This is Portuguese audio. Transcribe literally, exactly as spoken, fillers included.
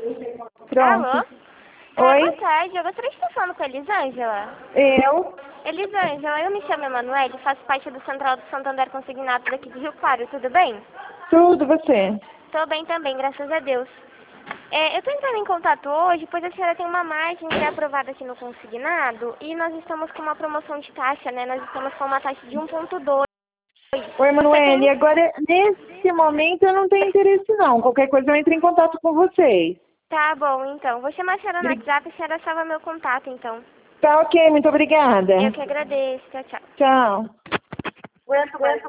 Pronto. Alô? Ah, Oi? boa tarde, eu gostaria de estar falando com a Elisângela. Eu? Elisângela, eu me chamo Emanuele, faço parte do Central do Santander Consignado daqui de Rio Claro, tudo bem? Tudo, você? Tô bem também, graças a Deus. É, eu tô entrando em contato hoje, pois a senhora tem uma margem que é aprovada aqui no consignado e nós estamos com uma promoção de taxa, né? Nós estamos com uma taxa de um ponto dois. Oi, Você Emanuele. tem... Agora, nesse momento, eu não tenho interesse, não. Qualquer coisa, eu entro em contato com vocês. Tá bom, então. Vou chamar a senhora no Bri- WhatsApp e a senhora salva meu contato, então. Tá ok, muito obrigada. Eu que agradeço. Tchau, tchau. Tchau. Aguento mais.